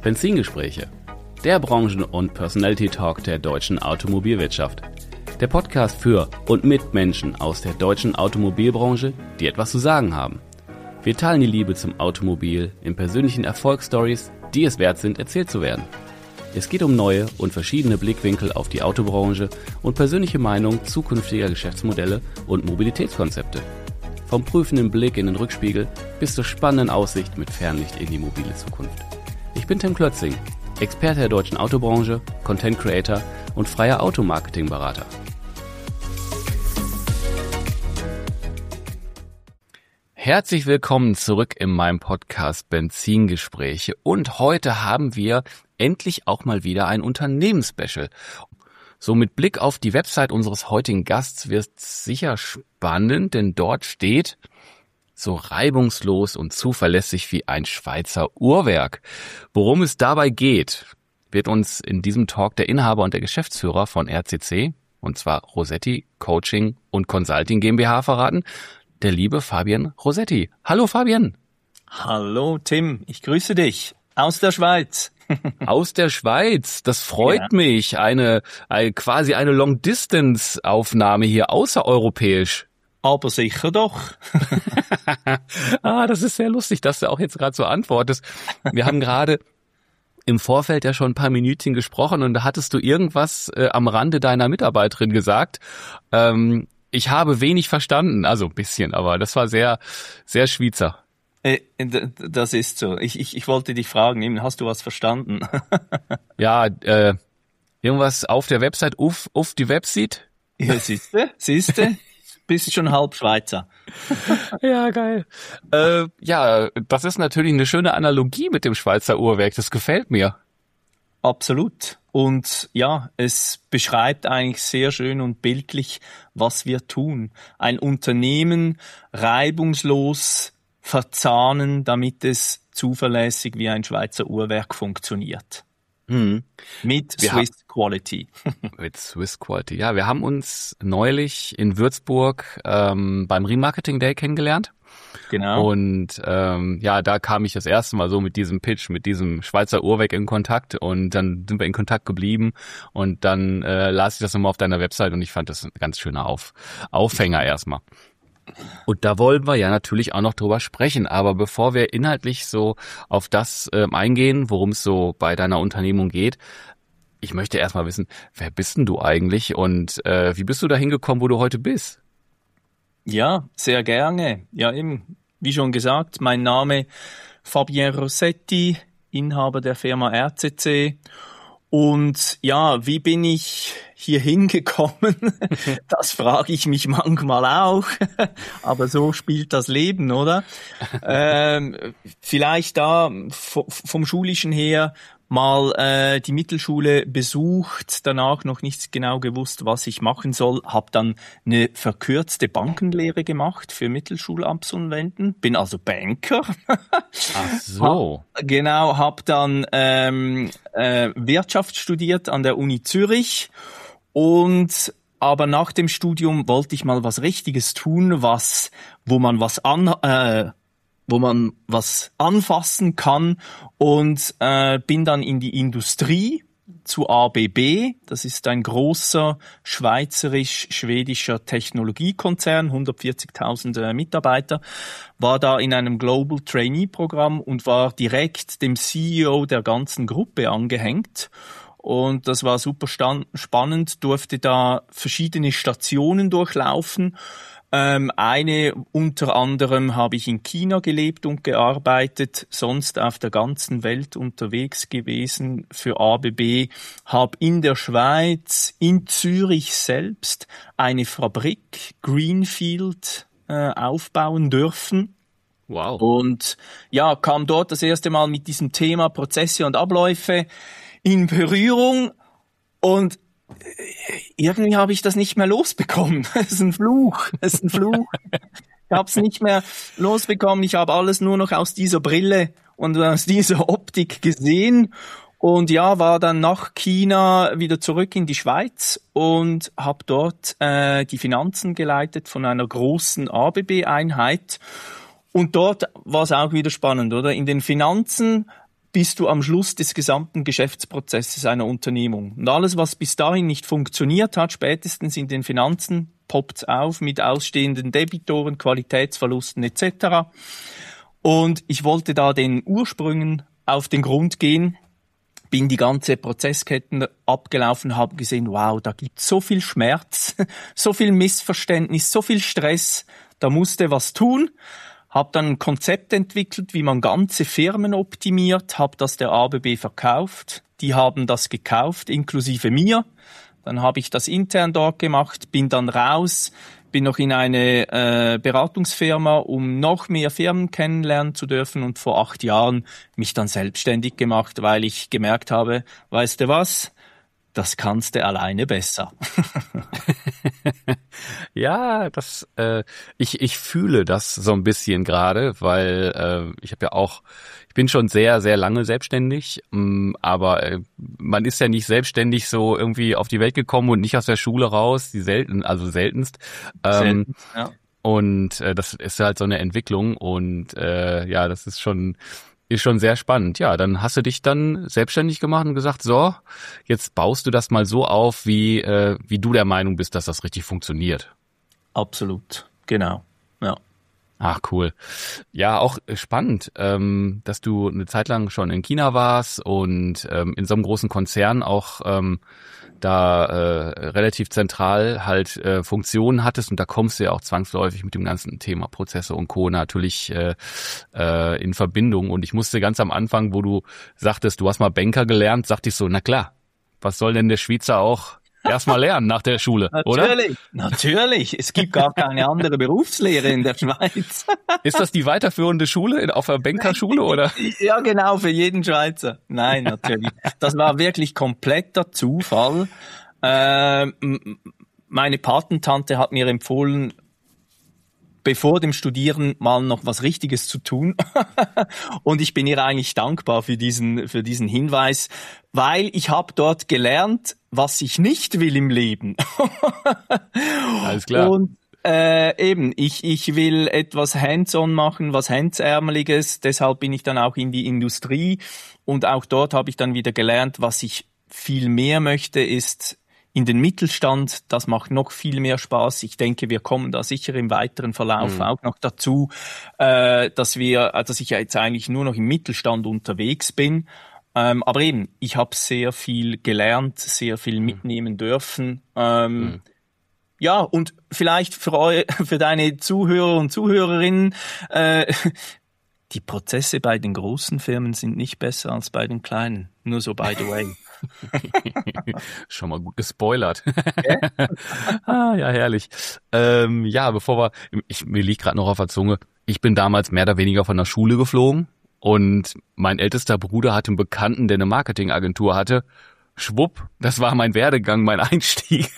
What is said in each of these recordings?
Benzingespräche, der Branchen- und Personality-Talk der deutschen Automobilwirtschaft. Der Podcast für und mit Menschen aus der deutschen Automobilbranche, die etwas zu sagen haben. Wir teilen die Liebe zum Automobil in persönlichen Erfolgsstories, die es wert sind, erzählt zu werden. Es geht um neue und verschiedene Blickwinkel auf die Autobranche und persönliche Meinungen zukünftiger Geschäftsmodelle und Mobilitätskonzepte. Vom prüfenden Blick in den Rückspiegel bis zur spannenden Aussicht mit Fernlicht in die mobile Zukunft. Ich bin Tim Klötzing, Experte der deutschen Autobranche, Content Creator und freier Automarketing-Berater. Herzlich willkommen zurück in meinem Podcast Benzingespräche und heute haben wir endlich auch mal wieder ein Unternehmensspecial. So mit Blick auf die Website unseres heutigen Gasts wird es sicher spannend, denn dort steht so reibungslos und zuverlässig wie ein Schweizer Uhrwerk. Worum es dabei geht, wird uns in diesem Talk der Inhaber und der Geschäftsführer von RCC, und zwar Rossetti Coaching und Consulting GmbH verraten, der liebe Fabian Rossetti. Hallo Fabian. Hallo Tim, ich grüße dich aus der Schweiz. Aus der Schweiz, das freut mich. Quasi eine Long-Distance-Aufnahme hier außereuropäisch. Aber sicher doch. Das ist sehr lustig, dass du auch jetzt gerade so antwortest. Wir haben gerade im Vorfeld ja schon ein paar Minütchen gesprochen und da hattest du irgendwas am Rande deiner Mitarbeiterin gesagt. Ich habe wenig verstanden, also ein bisschen, aber das war sehr, sehr Schweizer. Das ist so. Ich wollte dich fragen, hast du was verstanden? Ja, irgendwas auf der Website, auf die Website. Ja, siehste? Bist schon halb Schweizer. Ja, geil. Ja, das ist natürlich eine schöne Analogie mit dem Schweizer Uhrwerk. Das gefällt mir. Absolut. Und ja, es beschreibt eigentlich sehr schön und bildlich, was wir tun. Ein Unternehmen reibungslos verzahnen, damit es zuverlässig wie ein Schweizer Uhrwerk funktioniert. Mit Swiss Quality. Mit Swiss Quality. Ja, wir haben uns neulich in Würzburg beim Remarketing Day kennengelernt. Genau. Und da kam ich das erste Mal so mit diesem Pitch, mit diesem Schweizer Uhrwerk in Kontakt und dann sind wir in Kontakt geblieben und dann las ich das nochmal auf deiner Website und ich fand das ein ganz schöner Aufhänger erstmal. Und da wollen wir ja natürlich auch noch drüber sprechen, aber bevor wir inhaltlich so auf das eingehen, worum es so bei deiner Unternehmung geht, ich möchte erstmal wissen, wer bist denn du eigentlich und wie bist du da hingekommen, wo du heute bist? Ja, sehr gerne. Ja, eben, wie schon gesagt, mein Name Fabien Rossetti, Inhaber der Firma RCC. Und ja, wie bin ich hier hingekommen? Das frage ich mich manchmal auch. Aber so spielt das Leben, oder? Vielleicht da vom Schulischen her mal die Mittelschule besucht, danach noch nicht genau gewusst, was ich machen soll, habe dann eine verkürzte Bankenlehre gemacht für Mittelschulabsolventen, bin also Banker. Ach so. Genau, habe dann Wirtschaft studiert an der Uni Zürich aber nach dem Studium wollte ich mal was Richtiges tun, wo man was anfassen kann und bin dann in die Industrie zu ABB. Das ist ein großer schweizerisch-schwedischer Technologiekonzern, 140.000 Mitarbeiter, war da in einem Global Trainee Programm und war direkt dem CEO der ganzen Gruppe angehängt. Und das war super spannend, durfte da verschiedene Stationen durchlaufen. Eine unter anderem habe ich in China gelebt und gearbeitet, sonst auf der ganzen Welt unterwegs gewesen für ABB, habe in der Schweiz, in Zürich selbst, eine Fabrik, Greenfield, aufbauen dürfen. Wow. Und ja, kam dort das erste Mal mit diesem Thema Prozesse und Abläufe in Berührung und irgendwie habe ich das nicht mehr losbekommen. Das ist ein Fluch. Ich habe es nicht mehr losbekommen. Ich habe alles nur noch aus dieser Brille und aus dieser Optik gesehen und ja, war dann nach China wieder zurück in die Schweiz und habe dort die Finanzen geleitet von einer großen ABB-Einheit. Und dort war es auch wieder spannend, oder? In den Finanzen bist du am Schluss des gesamten Geschäftsprozesses einer Unternehmung. Und alles, was bis dahin nicht funktioniert hat, spätestens in den Finanzen, poppt auf mit ausstehenden Debitoren, Qualitätsverlusten etc. Und ich wollte da den Ursprüngen auf den Grund gehen, bin die ganze Prozessketten abgelaufen, habe gesehen, wow, da gibt's so viel Schmerz, so viel Missverständnis, so viel Stress, da musste was tun. Habe dann ein Konzept entwickelt, wie man ganze Firmen optimiert, habe das der ABB verkauft. Die haben das gekauft, inklusive mir. Dann habe ich das intern dort gemacht, bin dann raus, bin noch in eine Beratungsfirma, um noch mehr Firmen kennenlernen zu dürfen und vor 8 Jahren mich dann selbstständig gemacht, weil ich gemerkt habe, weißt du was, das kannst du alleine besser. Ja, ich fühle das so ein bisschen gerade, weil ich bin schon sehr, sehr lange selbstständig, aber man ist ja nicht selbstständig so irgendwie auf die Welt gekommen und nicht aus der Schule raus, seltenst. Ja. Und das ist halt so eine Entwicklung und ja, das ist schon sehr spannend. Ja, dann hast du dich dann selbstständig gemacht und gesagt, so, jetzt baust du das mal so auf, wie du der Meinung bist, dass das richtig funktioniert. Absolut, genau, ja. Ach, cool. Ja, auch spannend, dass du eine Zeit lang schon in China warst und in so einem großen Konzern auch da relativ zentral halt Funktionen hattest und da kommst du ja auch zwangsläufig mit dem ganzen Thema Prozesse und Co. natürlich in Verbindung. Und ich musste ganz am Anfang, wo du sagtest, du hast mal Banker gelernt, sagte ich so, na klar, was soll denn der Schweizer auch erstmal lernen nach der Schule, oder? Natürlich. Es gibt gar keine andere Berufslehre in der Schweiz. Ist das die weiterführende Schule auf der Bankerschule, oder? Ja, genau, für jeden Schweizer. Nein, natürlich. Das war wirklich kompletter Zufall. Meine Patentante hat mir empfohlen, bevor dem Studieren mal noch was Richtiges zu tun. Und ich bin ihr eigentlich dankbar für diesen Hinweis, weil ich habe dort gelernt, was ich nicht will im Leben. Alles klar. Und eben, ich will etwas hands-on machen, was hemdsärmeliges. Deshalb bin ich dann auch in die Industrie. Und auch dort habe ich dann wieder gelernt, was ich viel mehr möchte, ist in den Mittelstand. Das macht noch viel mehr Spaß. Ich denke, wir kommen da sicher im weiteren Verlauf auch noch dazu, dass ich jetzt eigentlich nur noch im Mittelstand unterwegs bin. Aber eben, ich habe sehr viel gelernt, sehr viel mitnehmen dürfen. Ja, und vielleicht für deine Zuhörer und Zuhörerinnen, die Prozesse bei den großen Firmen sind nicht besser als bei den kleinen. Nur so by the way. Schon mal gut gespoilert. Ja, herrlich. Ja, mir liegt gerade noch auf der Zunge, ich bin damals mehr oder weniger von der Schule geflogen und mein ältester Bruder hatte einen Bekannten, der eine Marketingagentur hatte. Schwupp, das war mein Werdegang, mein Einstieg.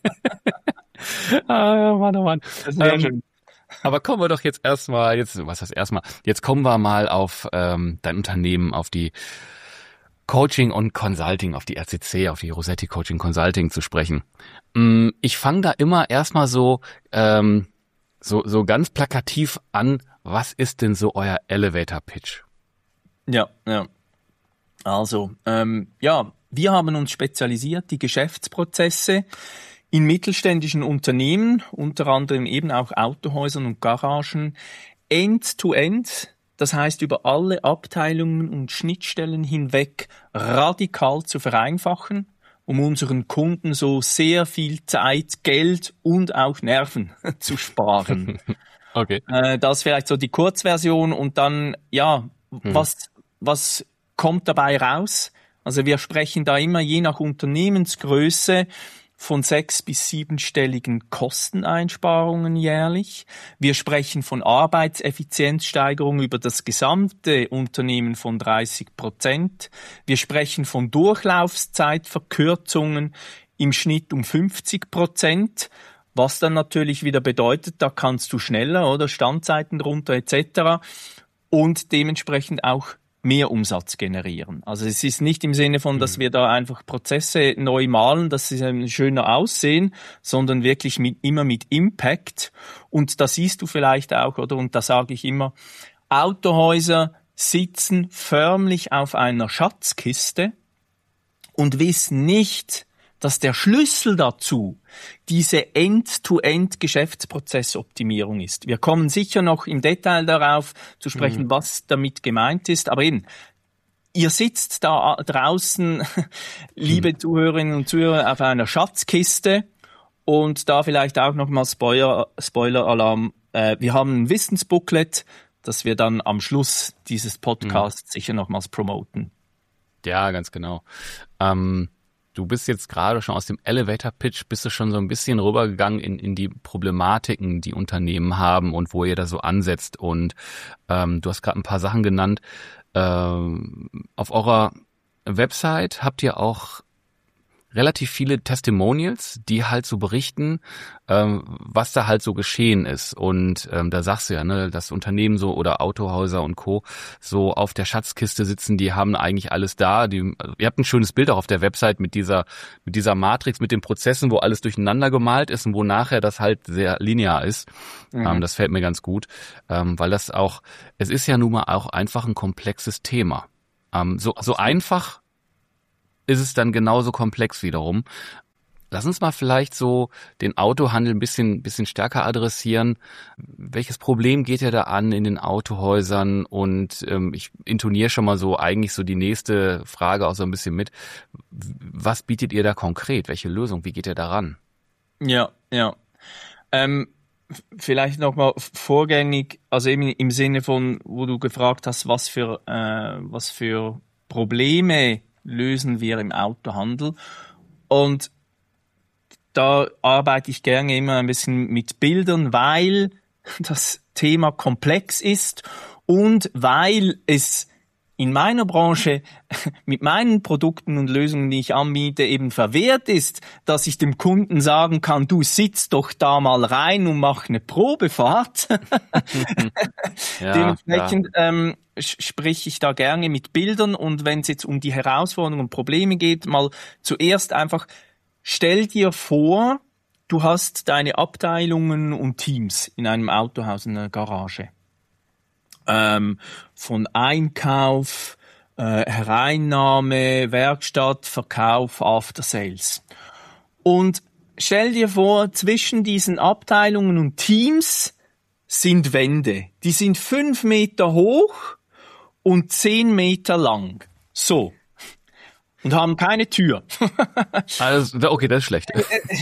Mann, oh Mann. Das ist sehr schön. Aber kommen wir doch jetzt erstmal, jetzt kommen wir mal auf dein Unternehmen, auf die Coaching und Consulting, auf die RCC, auf die Rossetti Coaching Consulting zu sprechen. Ich fange da immer erstmal so ganz plakativ an, was ist denn so euer Elevator Pitch? Ja. Also, wir haben uns spezialisiert, die Geschäftsprozesse in mittelständischen Unternehmen, unter anderem eben auch Autohäusern und Garagen, end-to-end, das heißt über alle Abteilungen und Schnittstellen hinweg radikal zu vereinfachen, um unseren Kunden so sehr viel Zeit, Geld und auch Nerven zu sparen. Okay. Das ist vielleicht so die Kurzversion und dann, was kommt dabei raus? Also wir sprechen da immer je nach Unternehmensgröße von 6- bis 7-stelligen Kosteneinsparungen jährlich. Wir sprechen von Arbeitseffizienzsteigerung über das gesamte Unternehmen von 30%. Wir sprechen von Durchlaufszeitverkürzungen im Schnitt um 50%, was dann natürlich wieder bedeutet, da kannst du schneller oder Standzeiten runter etc. und dementsprechend auch mehr Umsatz generieren. Also es ist nicht im Sinne von, dass wir da einfach Prozesse neu malen, dass sie schöner aussehen, sondern wirklich immer mit Impact. Und da siehst du vielleicht auch, oder? Und da sage ich immer, Autohäuser sitzen förmlich auf einer Schatzkiste und wissen nicht, dass der Schlüssel dazu diese End-to-End-Geschäftsprozessoptimierung ist. Wir kommen sicher noch im Detail darauf zu sprechen, was damit gemeint ist, aber eben, ihr sitzt da draußen, liebe Zuhörerinnen und Zuhörer, auf einer Schatzkiste und da vielleicht auch nochmal Spoiler-Alarm. Wir haben ein Wissensbooklet, das wir dann am Schluss dieses Podcasts sicher nochmals promoten. Ja, ganz genau. Du bist jetzt gerade schon aus dem Elevator-Pitch, bist du schon so ein bisschen rübergegangen in die Problematiken, die Unternehmen haben und wo ihr da so ansetzt. Und du hast gerade ein paar Sachen genannt. Auf eurer Website habt ihr auch relativ viele Testimonials, die halt so berichten, was da halt so geschehen ist. Und da sagst du ja, ne, dass Unternehmen so oder Autohäuser und Co. so auf der Schatzkiste sitzen, die haben eigentlich alles da. Ihr habt ein schönes Bild auch auf der Website mit dieser Matrix, mit den Prozessen, wo alles durcheinander gemalt ist und wo nachher das halt sehr linear ist. Das fällt mir ganz gut, weil es ist ja nun mal auch einfach ein komplexes Thema. So einfach ist es dann genauso komplex wiederum. Lass uns mal vielleicht so den Autohandel ein bisschen stärker adressieren. Welches Problem geht ihr da an in den Autohäusern? Und ich intoniere schon mal so eigentlich so die nächste Frage auch so ein bisschen mit. Was bietet ihr da konkret? Welche Lösung? Wie geht ihr da ran? Ja. Vielleicht nochmal vorgängig, also eben im Sinne von, wo du gefragt hast, was für Probleme lösen wir im Autohandel. Und da arbeite ich gerne immer ein bisschen mit Bildern, weil das Thema komplex ist und weil es in meiner Branche mit meinen Produkten und Lösungen, die ich anbiete, eben verwehrt ist, dass ich dem Kunden sagen kann, du sitz doch da mal rein und mach eine Probefahrt. Dementsprechend spreche ich da gerne mit Bildern und wenn es jetzt um die Herausforderungen und Probleme geht, mal zuerst einfach, stell dir vor, du hast deine Abteilungen und Teams in einem Autohaus, in einer Garage. Von Einkauf, Hereinnahme, Werkstatt, Verkauf, After Sales. Und stell dir vor, zwischen diesen Abteilungen und Teams sind Wände. Die sind 5 Meter hoch und 10 Meter lang. So. Und haben keine Tür. Also, okay, das ist schlecht.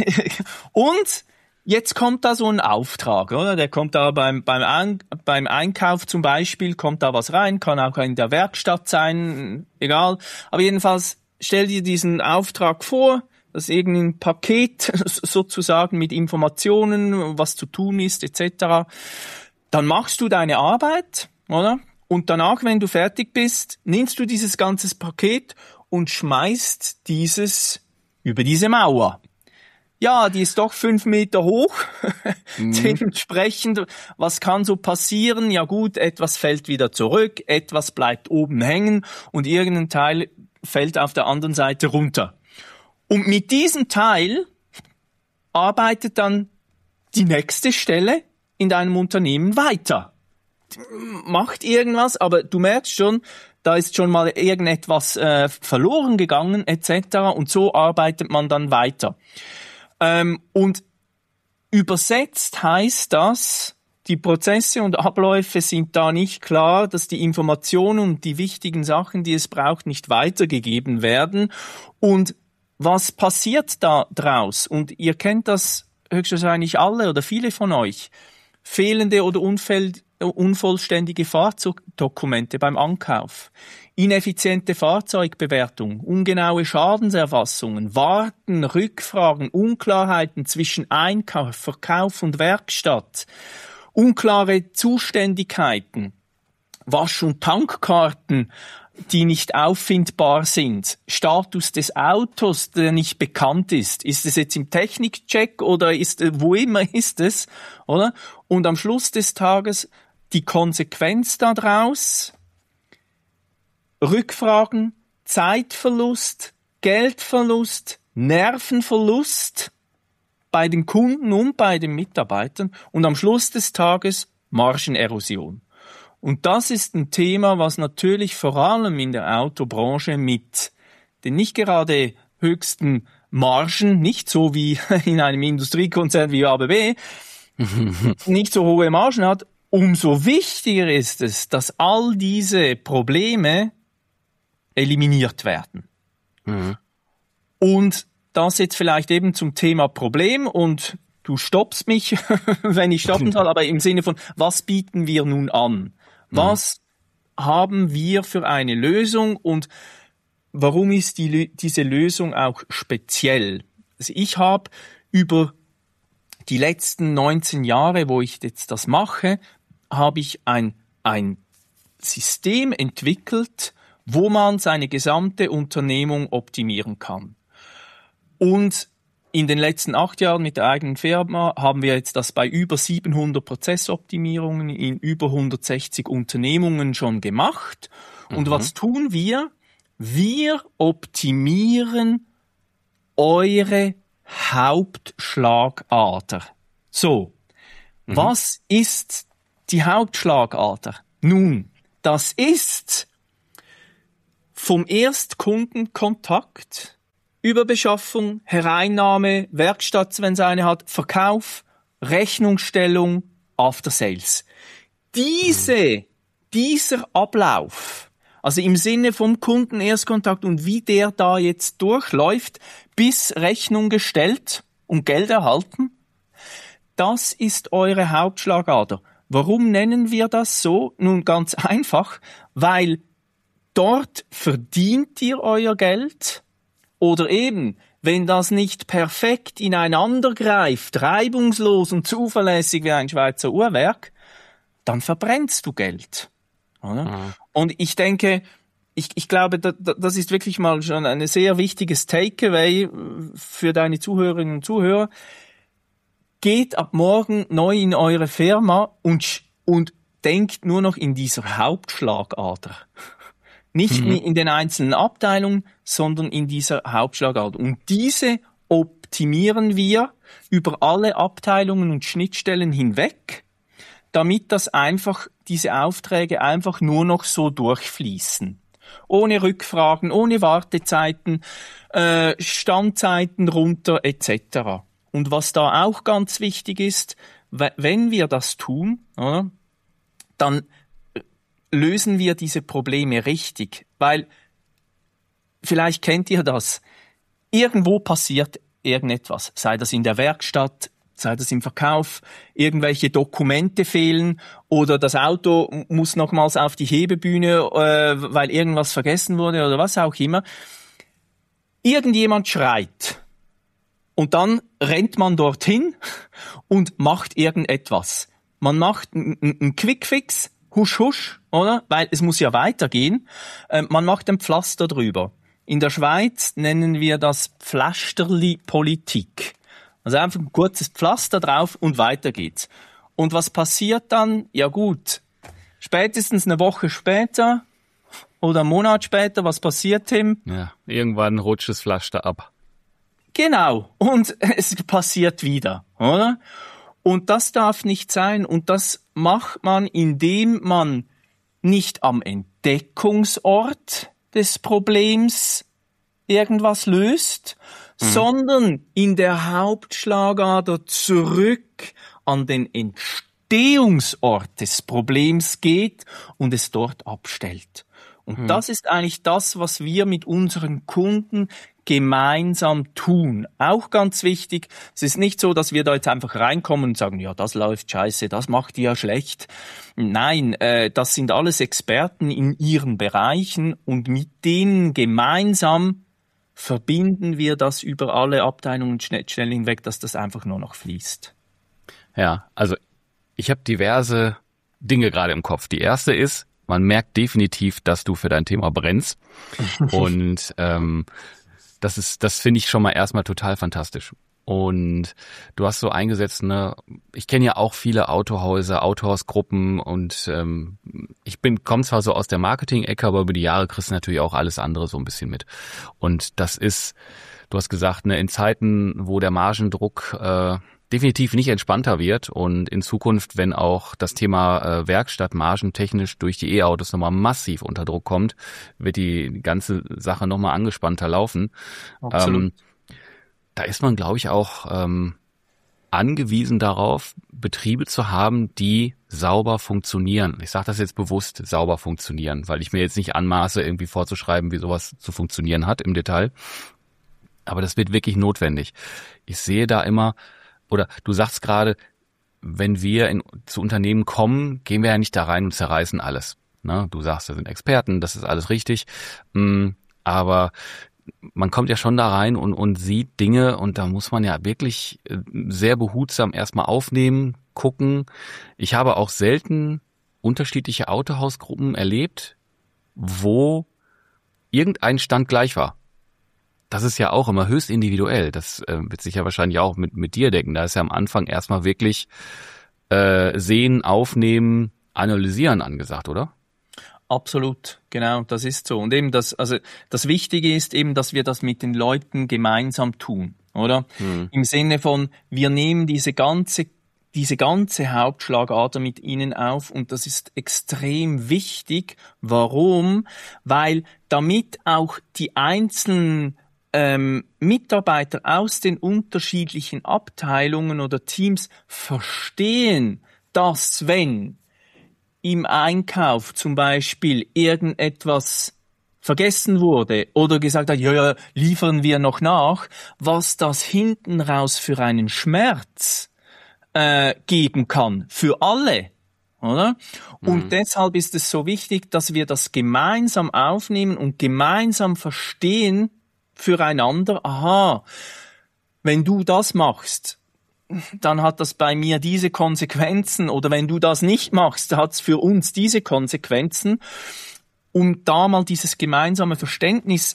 Und jetzt kommt da so ein Auftrag, oder? Der kommt da beim Einkauf zum Beispiel, kommt da was rein, kann auch in der Werkstatt sein, egal. Aber jedenfalls, stell dir diesen Auftrag vor, das ist irgendein Paket sozusagen mit Informationen, was zu tun ist, etc. Dann machst du deine Arbeit, oder? Und danach, wenn du fertig bist, nimmst du dieses ganze Paket und schmeißt dieses über diese Mauer. Ja, die ist doch 5 Meter hoch. Dementsprechend, was kann so passieren? Ja gut, etwas fällt wieder zurück, etwas bleibt oben hängen und irgendein Teil fällt auf der anderen Seite runter. Und mit diesem Teil arbeitet dann die nächste Stelle in deinem Unternehmen weiter. Macht irgendwas, aber du merkst schon, da ist schon mal irgendetwas verloren gegangen etc. Und so arbeitet man dann weiter. Und übersetzt heißt das, die Prozesse und Abläufe sind da nicht klar, dass die Informationen und die wichtigen Sachen, die es braucht, nicht weitergegeben werden. Und was passiert da draus? Und ihr kennt das höchstwahrscheinlich alle oder viele von euch. Fehlende oder unvollständige Fahrzeugdokumente beim Ankauf, ineffiziente Fahrzeugbewertung, ungenaue Schadenserfassungen, Warten, Rückfragen, Unklarheiten zwischen Einkauf, Verkauf und Werkstatt, unklare Zuständigkeiten, Wasch- und Tankkarten, die nicht auffindbar sind, Status des Autos, der nicht bekannt ist. Ist es jetzt im Technikcheck oder wo immer ist es, oder? Und am Schluss des Tages die Konsequenz daraus, Rückfragen, Zeitverlust, Geldverlust, Nervenverlust bei den Kunden und bei den Mitarbeitern und am Schluss des Tages Margenerosion. Und das ist ein Thema, was natürlich vor allem in der Autobranche mit den nicht gerade höchsten Margen, nicht so wie in einem Industriekonzern wie ABB, nicht so hohe Margen hat, umso wichtiger ist es, dass all diese Probleme eliminiert werden. Und das jetzt vielleicht eben zum Thema Problem und du stoppst mich, wenn ich stoppen soll, aber im Sinne von, was bieten wir nun an? Was haben wir für eine Lösung und warum ist diese Lösung auch speziell? Also ich habe über die letzten 19 Jahre, wo ich jetzt das mache, habe ich ein System entwickelt, wo man seine gesamte Unternehmung optimieren kann. Und in den letzten 8 Jahren mit der eigenen Firma haben wir jetzt das bei über 700 Prozessoptimierungen in über 160 Unternehmungen schon gemacht. Und was tun wir? Wir optimieren eure Hauptschlagader. So, was ist die Hauptschlagader? Nun, das ist vom Erstkundenkontakt über Beschaffung, Hereinnahme, Werkstatt, wenn es eine hat, Verkauf, Rechnungsstellung, After Sales. Dieser Ablauf, also im Sinne vom Kunden-Erstkontakt und wie der da jetzt durchläuft, bis Rechnung gestellt und Geld erhalten, das ist eure Hauptschlagader. Warum nennen wir das so? Nun ganz einfach, weil dort verdient ihr euer Geld. Oder eben, wenn das nicht perfekt ineinander greift, reibungslos und zuverlässig wie ein Schweizer Uhrwerk, dann verbrennst du Geld. Oder? Und ich denke, ich glaube, das ist wirklich mal schon ein sehr wichtiges Takeaway für deine Zuhörerinnen und Zuhörer. Geht ab morgen neu in eure Firma und denkt nur noch in dieser Hauptschlagader. Nicht in den einzelnen Abteilungen, sondern in dieser Hauptschlagader. Und diese optimieren wir über alle Abteilungen und Schnittstellen hinweg, damit diese Aufträge einfach nur noch so durchfließen. Ohne Rückfragen, ohne Wartezeiten, Standzeiten runter etc. Und was da auch ganz wichtig ist, wenn wir das tun, oder, dann lösen wir diese Probleme richtig, weil vielleicht kennt ihr das. Irgendwo passiert irgendetwas, sei das in der Werkstatt, sei das im Verkauf, irgendwelche Dokumente fehlen oder das Auto muss nochmals auf die Hebebühne, weil irgendwas vergessen wurde oder was auch immer. Irgendjemand schreit und dann rennt man dorthin und macht irgendetwas. Man macht einen Quickfix, husch, husch, oder? Weil es muss ja weitergehen. Man macht ein Pflaster drüber. In der Schweiz nennen wir das Pflasterli-Politik. Also einfach ein kurzes Pflaster drauf und weiter geht's. Und was passiert dann? Ja gut, spätestens eine Woche später oder einen Monat später, was passiert, Tim? Ja, irgendwann rutscht das Pflaster ab. Genau, und es passiert wieder, oder? Und das darf nicht sein. Und das macht man, indem man nicht am Entdeckungsort des Problems irgendwas löst, sondern in der Hauptschlagader zurück an den Entstehungsort des Problems geht und es dort abstellt. Und das ist eigentlich das, was wir mit unseren Kunden gemeinsam tun. Auch ganz wichtig, es ist nicht so, dass wir da jetzt einfach reinkommen und sagen, ja, das läuft scheiße, das macht ihr ja schlecht. Nein, das sind alles Experten in ihren Bereichen und mit denen gemeinsam verbinden wir das über alle Abteilungen und Schnittstellen hinweg, dass das einfach nur noch fließt. Ja, also ich habe diverse Dinge gerade im Kopf. Die erste ist, man merkt definitiv, dass du für dein Thema brennst. Und das finde ich schon mal erstmal total fantastisch. Und du hast so eingesetzt, ne, ich kenne ja auch viele Autohäuser, Autohausgruppen und ich komme zwar so aus der Marketing-Ecke, aber über die Jahre kriegst du natürlich auch alles andere so ein bisschen mit. Und das ist, du hast gesagt, ne, in Zeiten, wo der Margendruck definitiv nicht entspannter wird und in Zukunft, wenn auch das Thema Werkstatt margentechnisch durch die E-Autos nochmal massiv unter Druck kommt, wird die ganze Sache nochmal angespannter laufen. Absolut. Da ist man, glaube ich, auch angewiesen darauf, Betriebe zu haben, die sauber funktionieren. Ich sage das jetzt bewusst, sauber funktionieren, weil ich mir jetzt nicht anmaße, irgendwie vorzuschreiben, wie sowas zu funktionieren hat im Detail. Aber das wird wirklich notwendig. Ich sehe da immer, oder du sagst gerade, wenn wir zu Unternehmen kommen, gehen wir ja nicht da rein und zerreißen alles. Ne? Du sagst, wir sind Experten, das ist alles richtig. Aber man kommt ja schon da rein und sieht Dinge und da muss man ja wirklich sehr behutsam erstmal aufnehmen, gucken. Ich habe auch selten unterschiedliche Autohausgruppen erlebt, wo irgendein Stand gleich war. Das ist ja auch immer höchst individuell. Das wird sich ja wahrscheinlich auch mit dir decken. Da ist ja am Anfang erstmal wirklich sehen, aufnehmen, analysieren angesagt, oder? Absolut, genau, das ist so. Und eben das Wichtige ist eben, dass wir das mit den Leuten gemeinsam tun, oder? Im Sinne von, wir nehmen diese ganze Hauptschlagader mit ihnen auf und das ist extrem wichtig. Warum? Weil damit auch die einzelnen Mitarbeiter aus den unterschiedlichen Abteilungen oder Teams verstehen, dass wenn im Einkauf zum Beispiel irgendetwas vergessen wurde oder gesagt hat, ja, liefern wir noch nach, was das hinten raus für einen Schmerz geben kann, für alle, oder? Und deshalb ist es so wichtig, dass wir das gemeinsam aufnehmen und gemeinsam verstehen füreinander, aha, wenn du das machst, dann hat das bei mir diese Konsequenzen oder wenn du das nicht machst, hat es für uns diese Konsequenzen. Um da mal dieses gemeinsame Verständnis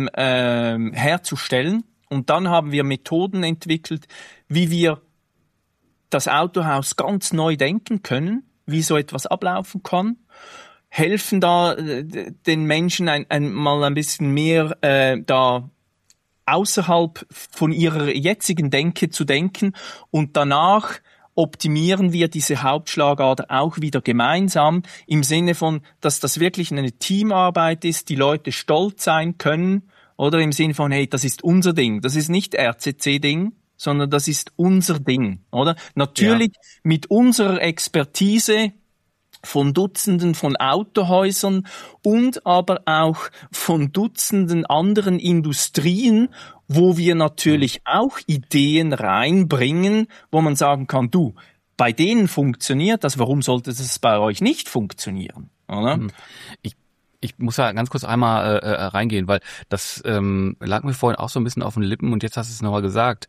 herzustellen. Und dann haben wir Methoden entwickelt, wie wir das Autohaus ganz neu denken können, wie so etwas ablaufen kann. Helfen da den Menschen mal ein bisschen mehr da außerhalb von ihrer jetzigen Denke zu denken und danach optimieren wir diese Hauptschlagader auch wieder gemeinsam im Sinne von, dass das wirklich eine Teamarbeit ist, die Leute stolz sein können oder im Sinne von, hey, das ist unser Ding, das ist nicht RCC-Ding, sondern das ist unser Ding, oder? Natürlich mit unserer Expertise von Dutzenden von Autohäusern und aber auch von Dutzenden anderen Industrien, wo wir natürlich auch Ideen reinbringen, wo man sagen kann, du, bei denen funktioniert das, warum sollte es bei euch nicht funktionieren? Oder? Ich muss da ganz kurz einmal reingehen, weil das lag mir vorhin auch so ein bisschen auf den Lippen und jetzt hast du es nochmal gesagt.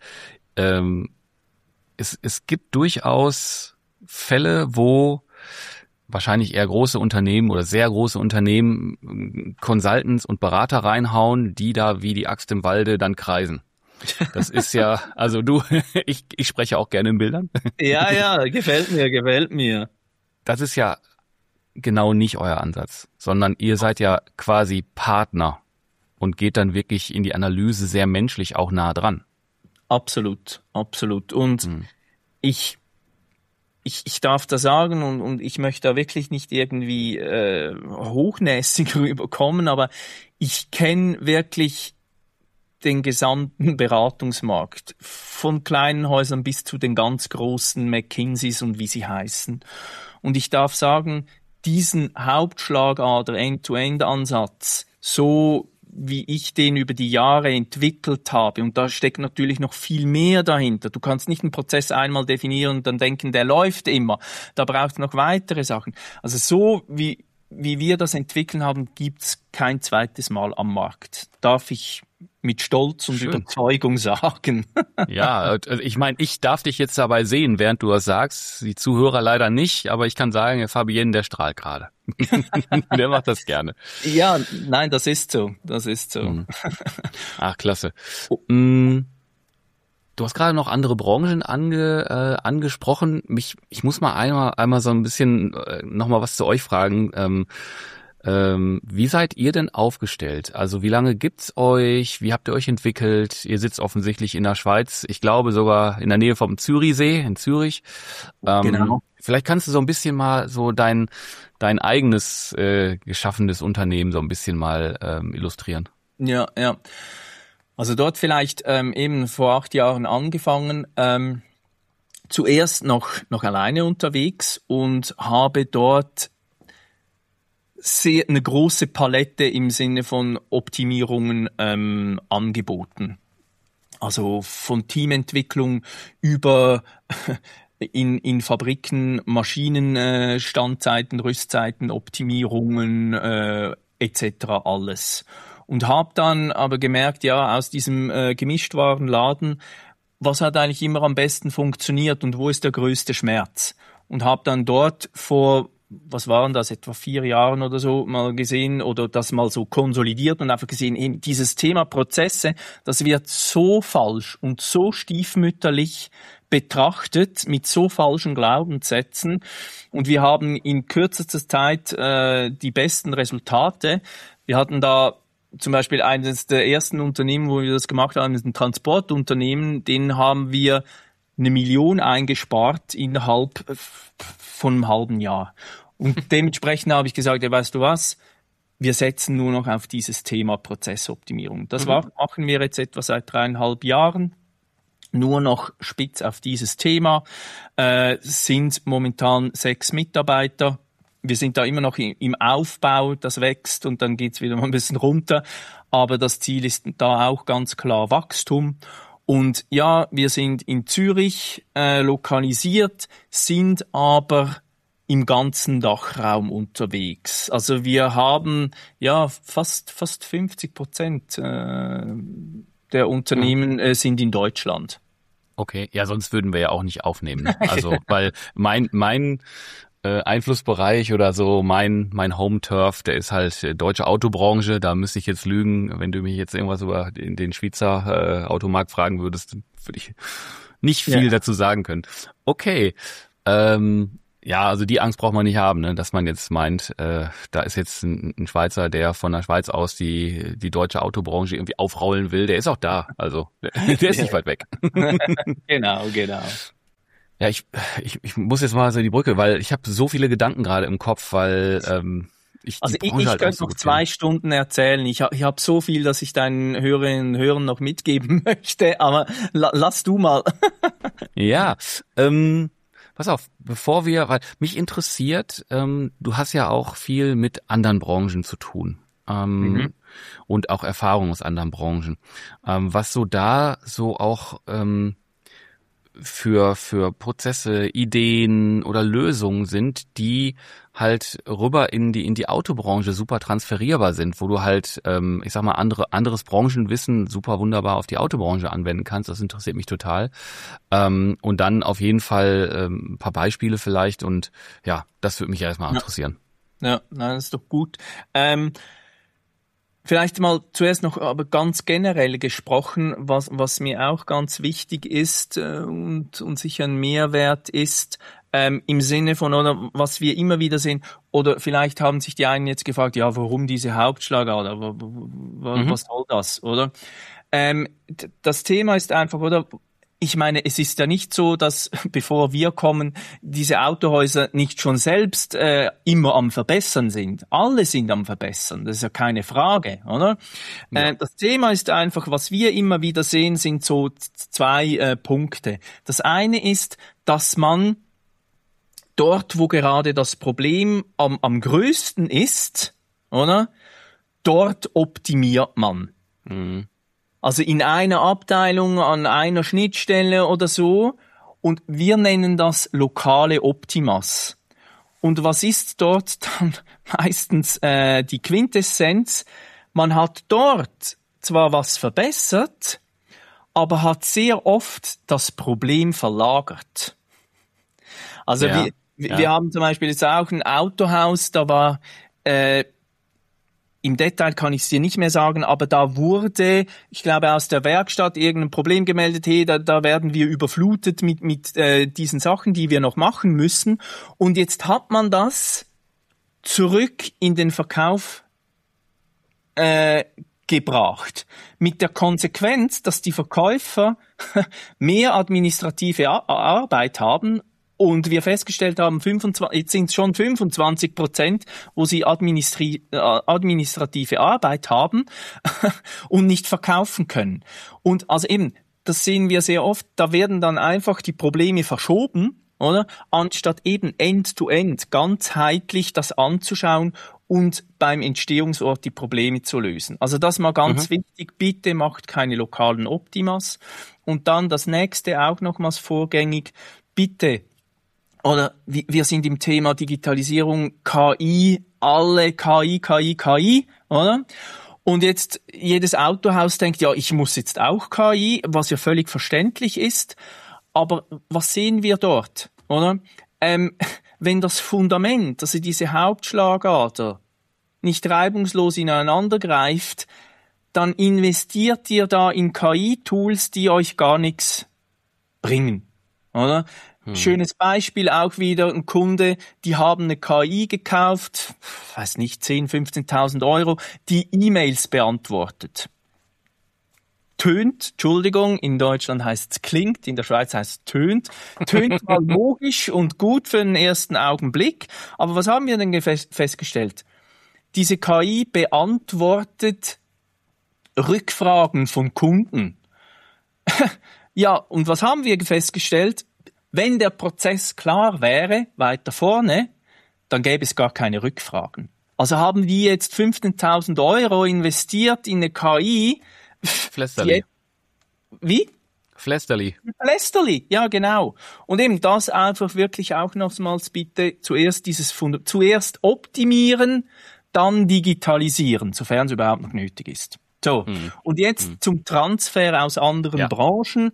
Es gibt durchaus Fälle, wo wahrscheinlich eher große Unternehmen oder sehr große Unternehmen Consultants und Berater reinhauen, die da wie die Axt im Walde dann kreisen. Das ist ja, also ich spreche auch gerne in Bildern. Ja, gefällt mir. Das ist ja genau nicht euer Ansatz, sondern ihr seid ja quasi Partner und geht dann wirklich in die Analyse sehr menschlich auch nah dran. Absolut. Und ich darf da sagen und ich möchte da wirklich nicht irgendwie hochnäsig rüberkommen, aber ich kenne wirklich den gesamten Beratungsmarkt, von kleinen Häusern bis zu den ganz großen McKinseys und wie sie heißen. Und ich darf sagen, diesen Hauptschlagader End-to-End-Ansatz, so wie ich den über die Jahre entwickelt habe, und da steckt natürlich noch viel mehr dahinter. Du kannst nicht einen Prozess einmal definieren und dann denken, der läuft immer. Da braucht es noch weitere Sachen. Also so wie wir das entwickeln haben, gibt's kein zweites Mal am Markt. Darf ich mit Stolz und Überzeugung sagen. Ja, also ich meine, ich darf dich jetzt dabei sehen, während du das sagst. Die Zuhörer leider nicht, aber ich kann sagen, Fabienne, der strahlt gerade. Der macht das gerne. Ja, nein, das ist so. Ach, klasse. Du hast gerade noch andere Branchen angesprochen. Ich muss mal einmal so ein bisschen noch mal was zu euch fragen. Wie seid ihr denn aufgestellt? Also wie lange gibt's euch? Wie habt ihr euch entwickelt? Ihr sitzt offensichtlich in der Schweiz. Ich glaube sogar in der Nähe vom Zürichsee in Zürich. Genau. Vielleicht kannst du so ein bisschen mal so dein eigenes geschaffenes Unternehmen so ein bisschen mal illustrieren. Ja, ja. Also dort vielleicht eben vor 8 Jahren angefangen. Zuerst noch alleine unterwegs und habe dort eine große Palette im Sinne von Optimierungen angeboten. Also von Teamentwicklung über in Fabriken Maschinen, Standzeiten, Rüstzeiten, Optimierungen etc. alles. Und habe dann aber gemerkt, ja, aus diesem Gemischtwarenladen, was hat eigentlich immer am besten funktioniert und wo ist der größte Schmerz? Und habe dann dort vor, was waren das, etwa 4 Jahren oder so mal gesehen oder das mal so konsolidiert und einfach gesehen, eben dieses Thema Prozesse, das wird so falsch und so stiefmütterlich betrachtet mit so falschen Glaubenssätzen und wir haben in kürzester Zeit die besten Resultate. Wir hatten da zum Beispiel eines der ersten Unternehmen, wo wir das gemacht haben, ist ein Transportunternehmen, den haben wir 1 Million eingespart innerhalb von einem halben Jahr. Und dementsprechend habe ich gesagt, ja, weißt du was, wir setzen nur noch auf dieses Thema Prozessoptimierung. Das machen wir jetzt etwa seit 3,5 Jahren. Nur noch spitz auf dieses Thema, sind momentan 6 Mitarbeiter. Wir sind da immer noch im Aufbau, das wächst und dann geht's wieder mal ein bisschen runter. Aber das Ziel ist da auch ganz klar Wachstum. Und ja, wir sind in Zürich lokalisiert, sind aber im ganzen Dachraum unterwegs. Also wir haben ja fast 50% der Unternehmen sind in Deutschland. Okay, ja, sonst würden wir ja auch nicht aufnehmen. Ne? Also, weil mein Einflussbereich oder so, mein Home-Turf, der ist halt deutsche Autobranche. Da müsste ich jetzt lügen, wenn du mich jetzt irgendwas über den Schweizer Automarkt fragen würdest, würde ich nicht viel dazu sagen können. Okay, ja, also die Angst braucht man nicht haben, ne? Dass man jetzt meint, da ist jetzt ein Schweizer, der von der Schweiz aus die deutsche Autobranche irgendwie aufrollen will. Der ist auch da, also der ist nicht weit weg. Genau. Ja, ich muss jetzt mal so die Brücke, weil ich habe so viele Gedanken gerade im Kopf, weil ich halt könnte noch 2 Stunden erzählen. Ich hab so viel, dass ich deinen Hörerinnen und Hörern noch mitgeben möchte, aber lass du mal. Ja, pass auf, weil mich interessiert, du hast ja auch viel mit anderen Branchen zu tun und auch Erfahrungen aus anderen Branchen. Was so da so auch für Prozesse, Ideen oder Lösungen sind, die halt rüber in die Autobranche super transferierbar sind, wo du halt, ich sag mal, anderes Branchenwissen super wunderbar auf die Autobranche anwenden kannst. Das interessiert mich total. Und dann auf jeden Fall ein paar Beispiele vielleicht und ja, das würde mich erstmal interessieren. Ja, nein, das ist doch gut. Vielleicht mal zuerst noch aber ganz generell gesprochen, was mir auch ganz wichtig ist und sicher ein Mehrwert ist, im Sinne von, oder was wir immer wieder sehen, oder vielleicht haben sich die einen jetzt gefragt, ja, warum diese Hauptschlagader, was soll das, oder? Das Thema ist einfach, oder? Ich meine, es ist ja nicht so, dass, bevor wir kommen, diese Autohäuser nicht schon selbst immer am Verbessern sind. Alle sind am Verbessern, das ist ja keine Frage, oder? Ja. Das Thema ist einfach, was wir immer wieder sehen, sind so 2 Punkte. Das eine ist, dass man dort, wo gerade das Problem am größten ist, oder? Dort optimiert man. Mhm. Also in einer Abteilung, an einer Schnittstelle oder so. Und wir nennen das lokale Optimas. Und was ist dort dann meistens die Quintessenz? Man hat dort zwar was verbessert, aber hat sehr oft das Problem verlagert. Also wir haben zum Beispiel jetzt auch ein Autohaus, da war im Detail kann ich es dir nicht mehr sagen, aber da wurde, ich glaube, aus der Werkstatt irgendein Problem gemeldet, hey, da werden wir überflutet mit diesen Sachen, die wir noch machen müssen. Und jetzt hat man das zurück in den Verkauf gebracht. Mit der Konsequenz, dass die Verkäufer mehr administrative Arbeit haben und wir festgestellt haben, jetzt sind es schon 25%, wo sie administrative Arbeit haben und nicht verkaufen können. Und also eben, das sehen wir sehr oft, da werden dann einfach die Probleme verschoben, oder? Anstatt eben end-to-end ganzheitlich das anzuschauen und beim Entstehungsort die Probleme zu lösen. Also das mal ganz wichtig, bitte macht keine lokalen Optimas. Und dann das nächste auch nochmals vorgängig, bitte, oder wir sind im Thema Digitalisierung, KI, alle KI, oder? Und jetzt jedes Autohaus denkt, ja, ich muss jetzt auch KI, was ja völlig verständlich ist. Aber was sehen wir dort, oder? Wenn das Fundament, also diese Hauptschlagader, nicht reibungslos ineinander greift, dann investiert ihr da in KI-Tools, die euch gar nichts bringen, oder? Schönes Beispiel auch wieder, ein Kunde, die haben eine KI gekauft, weiß nicht, 10.000, 15.000 Euro, die E-Mails beantwortet. Entschuldigung, in Deutschland heißt es klingt, in der Schweiz heißt es tönt mal logisch und gut für den ersten Augenblick, aber was haben wir denn festgestellt? Diese KI beantwortet Rückfragen von Kunden. Ja, und was haben wir festgestellt? Wenn der Prozess klar wäre, weiter vorne, dann gäbe es gar keine Rückfragen. Also haben die jetzt 15.000 Euro investiert in eine KI. Flästerli. Wie? Flästerli, ja genau. Und eben das einfach wirklich auch nochmals bitte zuerst optimieren, dann digitalisieren, sofern es überhaupt noch nötig ist. So, und jetzt zum Transfer aus anderen Branchen.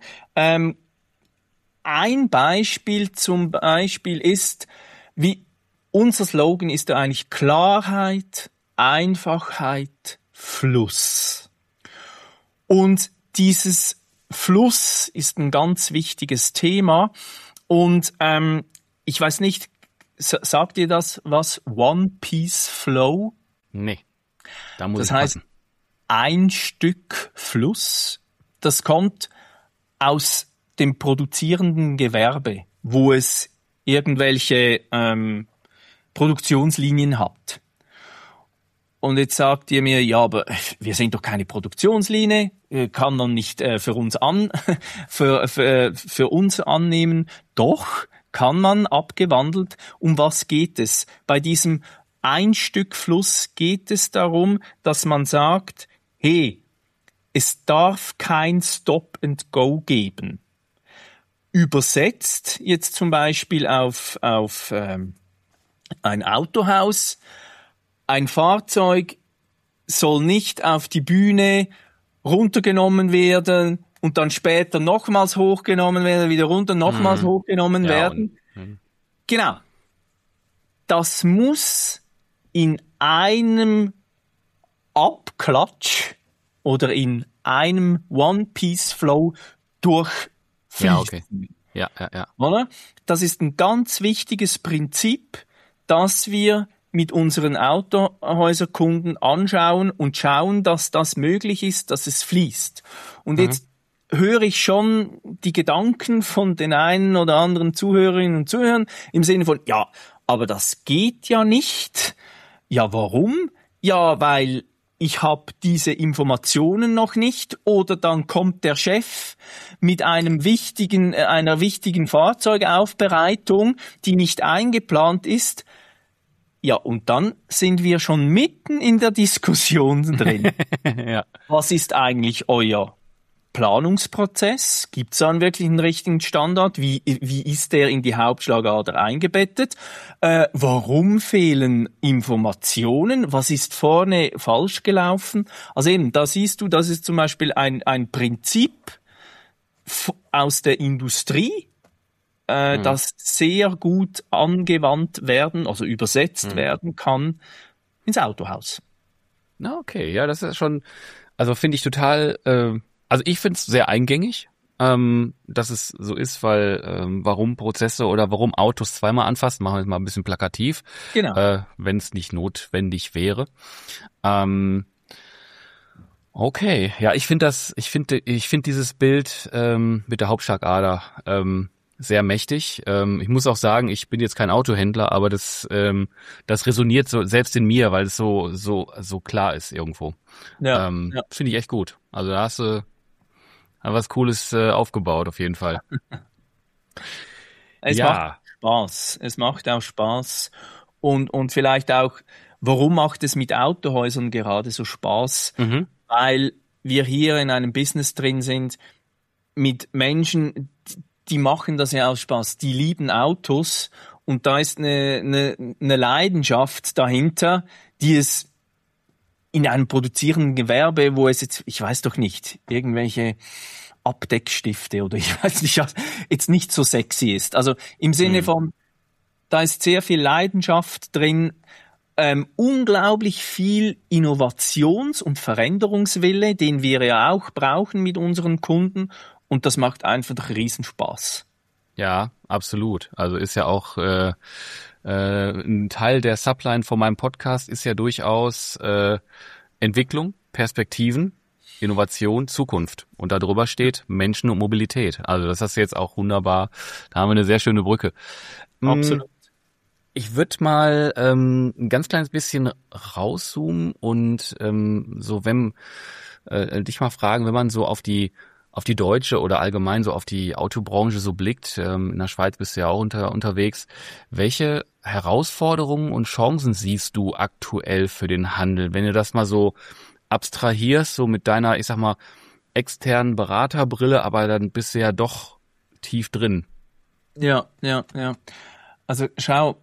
Ein Beispiel zum Beispiel ist, wie unser Slogan ist ja eigentlich Klarheit, Einfachheit, Fluss. Und dieses Fluss ist ein ganz wichtiges Thema. Und ich weiß nicht, sagt ihr das was? One Piece Flow? Nee. Da muss das ich heißt, passen. ein Stück Fluss, das kommt aus dem produzierenden Gewerbe, wo es irgendwelche Produktionslinien hat. Und jetzt sagt ihr mir, ja, aber wir sind doch keine Produktionslinie, kann man nicht für uns annehmen. Doch, kann man abgewandelt. Um was geht es? Bei diesem ein Stück Fluss geht es darum, dass man sagt, hey, es darf kein Stop and Go geben. Übersetzt jetzt zum Beispiel auf ein Autohaus, ein Fahrzeug soll nicht auf die Bühne runtergenommen werden und dann später nochmals hochgenommen werden, wieder runter, nochmals hochgenommen werden. Genau. Das muss in einem Abklatsch oder in einem One-Piece-Flow durchfließen. Ja, okay. Ja. Oder? Das ist ein ganz wichtiges Prinzip, dass wir mit unseren Autohäuserkunden anschauen und schauen, dass das möglich ist, dass es fließt. Und jetzt höre ich schon die Gedanken von den einen oder anderen Zuhörerinnen und Zuhörern im Sinne von, ja, aber das geht ja nicht. Ja, warum? Ja, weil ich habe diese Informationen noch nicht, oder dann kommt der Chef mit einer wichtigen Fahrzeugaufbereitung, die nicht eingeplant ist. Ja, und dann sind wir schon mitten in der Diskussion drin. Ja. Was ist eigentlich euer Planungsprozess? Gibt es dann wirklich einen richtigen Standard? Wie ist der in die Hauptschlagader eingebettet? Warum fehlen Informationen? Was ist vorne falsch gelaufen? Also eben, da siehst du, das ist zum Beispiel ein Prinzip aus der Industrie, das sehr gut angewandt werden, also übersetzt werden kann ins Autohaus. Na, okay, ja, das ist schon, also finde ich total, also ich finde es sehr eingängig, dass es so ist, weil warum Prozesse oder warum Autos zweimal anfassen, machen wir jetzt mal ein bisschen plakativ, Genau. wenn es nicht notwendig wäre. Okay, ja, ich finde dieses Bild mit der Hauptschlagader sehr mächtig. Ich muss auch sagen, ich bin jetzt kein Autohändler, aber das resoniert so selbst in mir, weil es so klar ist irgendwo. Ja, ja. Finde ich echt gut. Also da hast du was Cooles aufgebaut auf jeden Fall. Es macht Ja. Spaß. Es macht auch Spaß. Und vielleicht auch, warum macht es mit Autohäusern gerade so Spaß? Mhm. Weil wir hier in einem Business drin sind mit Menschen, die machen das ja aus Spaß. Die lieben Autos und da ist eine Leidenschaft dahinter, die es in einem produzierenden Gewerbe, wo es jetzt, ich weiß doch nicht, irgendwelche Abdeckstifte oder ich weiß nicht, jetzt nicht so sexy ist. Also im Sinne von, da ist sehr viel Leidenschaft drin, unglaublich viel Innovations- und Veränderungswille, den wir ja auch brauchen mit unseren Kunden und das macht einfach Riesenspaß. Ja, absolut. Also ist ja auch ein Teil der Subline von meinem Podcast ist ja durchaus Entwicklung, Perspektiven, Innovation, Zukunft. Und darüber steht Menschen und Mobilität. Also das hast du jetzt auch wunderbar. Da haben wir eine sehr schöne Brücke. Absolut. Ich würde mal ein ganz kleines bisschen rauszoomen und so dich mal fragen, wenn man so auf die deutsche oder allgemein so auf die Autobranche so blickt, in der Schweiz bist du ja auch unterwegs, welche Herausforderungen und Chancen siehst du aktuell für den Handel? Wenn du das mal so abstrahierst, so mit deiner, ich sag mal, externen Beraterbrille, aber dann bist du ja doch tief drin. Ja. Also schau,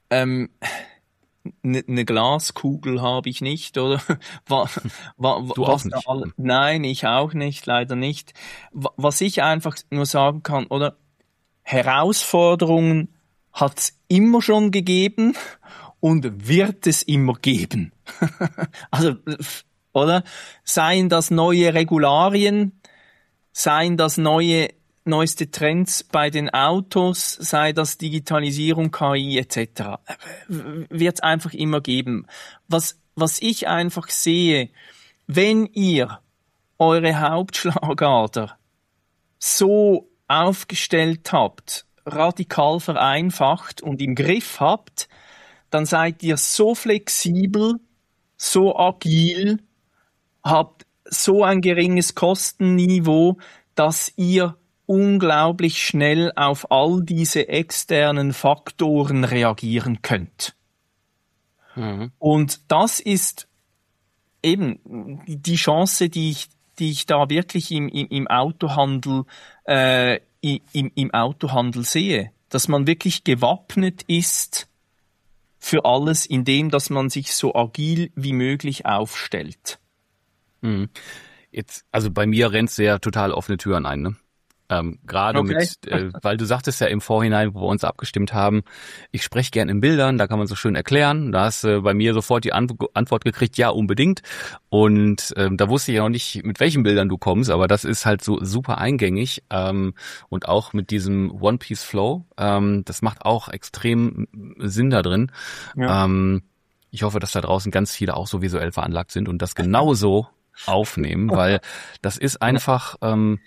eine Glaskugel habe ich nicht, oder? Du auch nicht. Nein, ich auch nicht, leider nicht. Was ich einfach nur sagen kann, oder? Herausforderungen hat es immer schon gegeben und wird es immer geben. Also, oder? Seien das neue Regularien, seien das neueste Trends bei den Autos, sei das Digitalisierung, KI etc. Wird es einfach immer geben. Was ich einfach sehe, wenn ihr eure Hauptschlagader so aufgestellt habt, radikal vereinfacht und im Griff habt, dann seid ihr so flexibel, so agil, habt so ein geringes Kostenniveau, dass ihr unglaublich schnell auf all diese externen Faktoren reagieren könnt. Mhm. Und das ist eben die Chance, die ich da wirklich im Autohandel im Autohandel sehe, dass man wirklich gewappnet ist für alles, indem dass man sich so agil wie möglich aufstellt. Mhm. Jetzt, also bei mir rennst du ja total offene Türen ein, ne? Gerade Okay. weil du sagtest ja im Vorhinein, wo wir uns abgestimmt haben, ich spreche gern in Bildern, da kann man so schön erklären. Da hast du bei mir sofort die Antwort gekriegt, ja, unbedingt. Und da wusste ich ja noch nicht, mit welchen Bildern du kommst, aber das ist halt so super eingängig. Und auch mit diesem One-Piece-Flow, das macht auch extrem Sinn da drin. Ja. Ich hoffe, dass da draußen ganz viele auch so visuell veranlagt sind und das genauso aufnehmen, weil das ist einfach...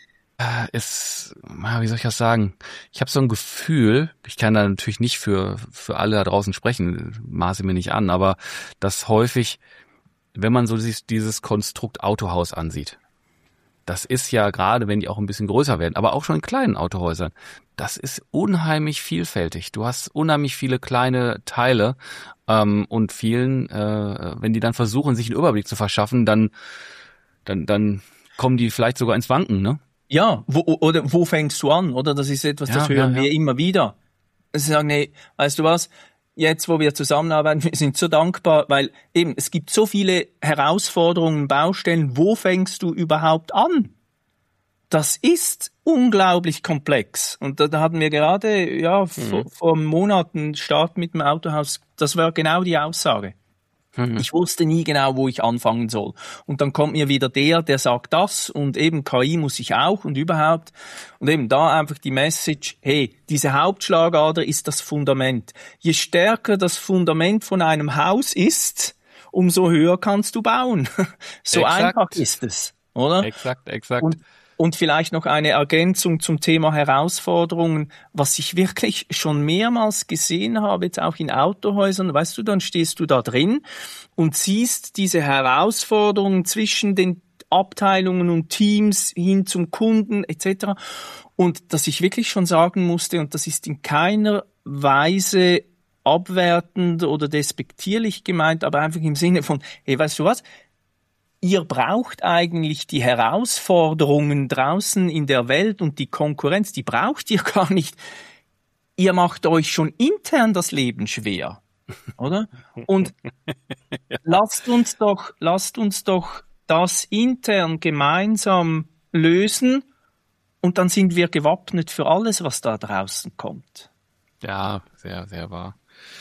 wie soll ich das sagen? Ich habe so ein Gefühl, ich kann da natürlich nicht für alle da draußen sprechen, maße mir nicht an, aber dass häufig, wenn man so dieses Konstrukt Autohaus ansieht, das ist ja gerade, wenn die auch ein bisschen größer werden, aber auch schon in kleinen Autohäusern, das ist unheimlich vielfältig. Du hast unheimlich viele kleine Teile und vielen, wenn die dann versuchen, sich einen Überblick zu verschaffen, dann kommen die vielleicht sogar ins Wanken, ne? Ja, wo fängst du an, oder? Das ist etwas, das hören wir immer wieder. Sie sagen, nee, weißt du was? Jetzt, wo wir zusammenarbeiten, wir sind so dankbar, weil eben, es gibt so viele Herausforderungen, Baustellen. Wo fängst du überhaupt an? Das ist unglaublich komplex. Und da hatten wir gerade, vor Monaten Start mit dem Autohaus. Das war genau die Aussage. Ich wusste nie genau, wo ich anfangen soll. Und dann kommt mir wieder der sagt das und eben KI muss ich auch und überhaupt. Und eben da einfach die Message, hey, diese Hauptschlagader ist das Fundament. Je stärker das Fundament von einem Haus ist, umso höher kannst du bauen. So einfach ist es, oder? Exakt. Und vielleicht noch eine Ergänzung zum Thema Herausforderungen, was ich wirklich schon mehrmals gesehen habe, jetzt auch in Autohäusern, weißt du, dann stehst du da drin und siehst diese Herausforderungen zwischen den Abteilungen und Teams hin zum Kunden etc. Und dass ich wirklich schon sagen musste, und das ist in keiner Weise abwertend oder despektierlich gemeint, aber einfach im Sinne von, hey, weißt du was? Ihr braucht eigentlich die Herausforderungen draußen in der Welt und die Konkurrenz, die braucht ihr gar nicht. Ihr macht euch schon intern das Leben schwer, oder? Und lasst uns doch das intern gemeinsam lösen und dann sind wir gewappnet für alles, was da draußen kommt. Ja, sehr, sehr wahr.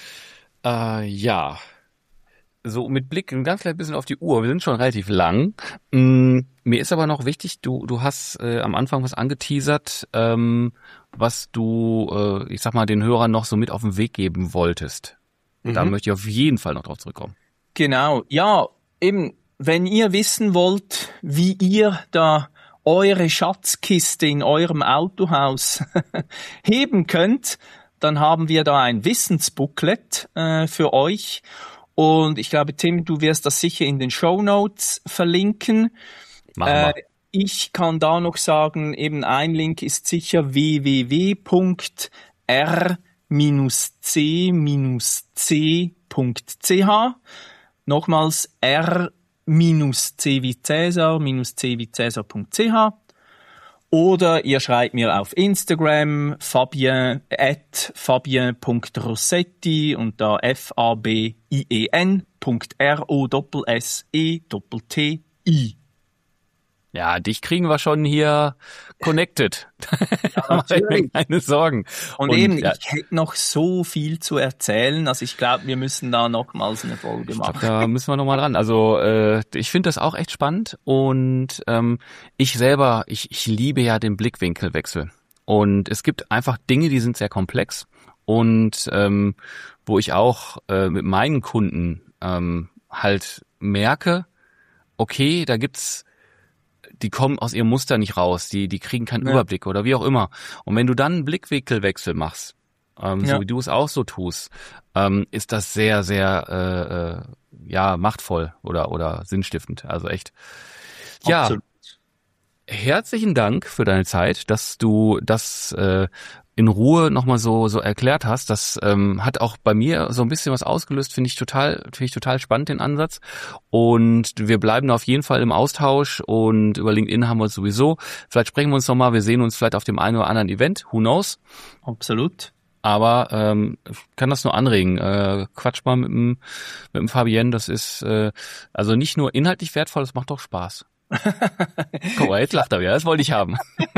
Ja. So mit Blick ein ganz klein bisschen auf die Uhr, wir sind schon relativ lang. Mir ist aber noch wichtig, du hast am Anfang was angeteasert, was du, ich sag mal, den Hörern noch so mit auf den Weg geben wolltest. Da möchte ich auf jeden Fall noch drauf zurückkommen. Genau, ja, eben, wenn ihr wissen wollt, wie ihr da eure Schatzkiste in eurem Autohaus heben könnt, dann haben wir da ein Wissensbooklet für euch. Und ich glaube, Tim, du wirst das sicher in den Shownotes verlinken. Machen wir. Ich kann da noch sagen, eben ein Link ist sicher www.r-c-c.ch. Nochmals r-c wie Cäsar, c wie Cäsar.ch. Oder ihr schreibt mir auf Instagram fabien.rossetti und da fabien.rossetti. Ja, dich kriegen wir schon hier connected. Ja, mach ich mir keine Sorgen. Und eben, ja, ich hätte noch so viel zu erzählen. Also ich glaube, wir müssen da nochmals eine Folge machen. Ich glaub, da müssen wir nochmal dran. Also ich finde das auch echt spannend und ich selber, ich liebe ja den Blickwinkelwechsel. Und es gibt einfach Dinge, die sind sehr komplex und wo ich auch mit meinen Kunden halt merke, okay, da gibt's, die kommen aus ihrem Muster nicht raus, die kriegen keinen Überblick oder wie auch immer. Und wenn du dann einen Blickwinkelwechsel machst, so wie du es auch so tust, ist das sehr, sehr machtvoll oder sinnstiftend. Also echt. Ja. Absolut. Herzlichen Dank für deine Zeit, dass du das in Ruhe nochmal so erklärt hast. Das hat auch bei mir so ein bisschen was ausgelöst, finde ich total spannend, den Ansatz. Und wir bleiben auf jeden Fall im Austausch und über LinkedIn haben wir uns sowieso. Vielleicht sprechen wir uns nochmal, wir sehen uns vielleicht auf dem einen oder anderen Event, who knows. Absolut. Aber ich kann das nur anregen. Quatsch mal mit dem Fabien, das ist also nicht nur inhaltlich wertvoll, es macht auch Spaß. Guck mal, jetzt lacht er wieder, das wollte ich haben.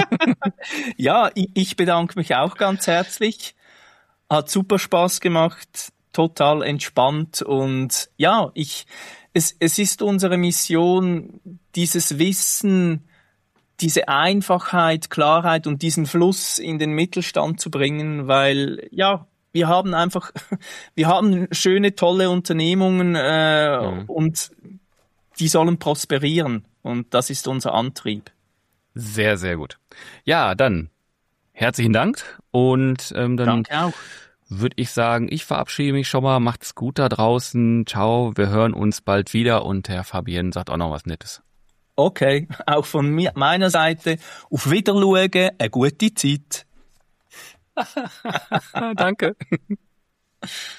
Ja, ich bedanke mich auch ganz herzlich. Hat super Spaß gemacht, total entspannt und ja, es ist unsere Mission, dieses Wissen, diese Einfachheit, Klarheit und diesen Fluss in den Mittelstand zu bringen, weil ja, wir haben schöne, tolle Unternehmungen und die sollen prosperieren. Und das ist unser Antrieb. Sehr, sehr gut. Ja, dann herzlichen Dank und dann Danke auch. Würde ich sagen, ich verabschiede mich schon mal. Macht's gut da draußen. Ciao, wir hören uns bald wieder und Herr Fabien sagt auch noch was Nettes. Okay, auch von meiner Seite auf Wiedersehen, eine gute Zeit. Danke.